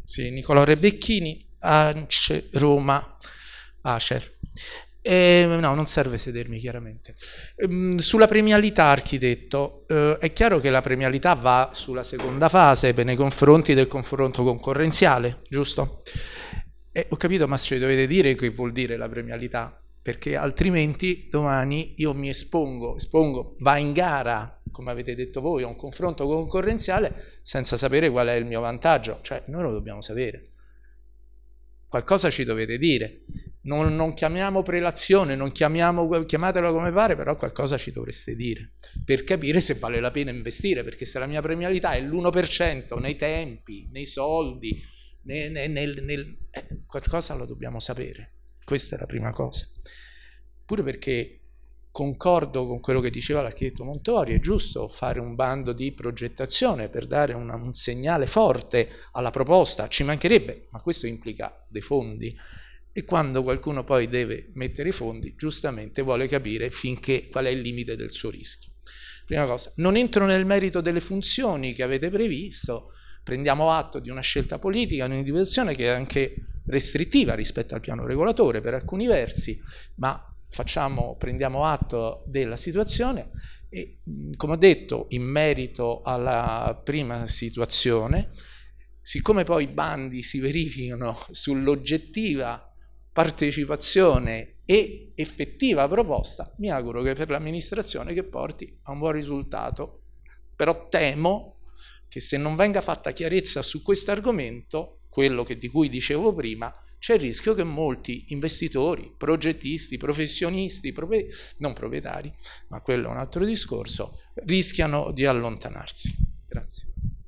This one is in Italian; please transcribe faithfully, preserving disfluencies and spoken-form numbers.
Sì, Nicolò Rebecchini, Ance, Roma, Acer. Eh, no, non serve sedermi chiaramente. Ehm, sulla premialità, architetto, eh, è chiaro che la premialità va sulla seconda fase nei confronti del confronto concorrenziale, giusto? Eh, ho capito, ma ci dovete dire che vuol dire la premialità, perché altrimenti domani io mi espongo, espongo, va in gara, come avete detto voi, a un confronto concorrenziale senza sapere qual è il mio vantaggio, cioè noi lo dobbiamo sapere. Qualcosa ci dovete dire, non, non chiamiamo prelazione, non chiamiamo, chiamatelo come pare, però qualcosa ci dovreste dire per capire se vale la pena investire, perché se la mia premialità è l'uno per cento nei tempi, nei soldi, nel, nel, nel, eh, qualcosa lo dobbiamo sapere, questa è la prima cosa. Pure perché concordo con quello che diceva l'architetto Montori, è giusto fare un bando di progettazione per dare una, un segnale forte alla proposta, ci mancherebbe, ma questo implica dei fondi e quando qualcuno poi deve mettere i fondi, giustamente vuole capire finché qual è il limite del suo rischio. Prima cosa, non entro nel merito delle funzioni che avete previsto, prendiamo atto di una scelta politica, un'individuazione che è anche restrittiva rispetto al piano regolatore per alcuni versi, ma Facciamo, prendiamo atto della situazione e, come ho detto, in merito alla prima situazione, siccome poi i bandi si verificano sull'oggettiva partecipazione e effettiva proposta, mi auguro che per l'amministrazione che porti a un buon risultato, però temo che se non venga fatta chiarezza su questo argomento, quello che, di cui dicevo prima, c'è il rischio che molti investitori, progettisti, professionisti, propri- non proprietari, ma quello è un altro discorso, rischiano di allontanarsi. Grazie.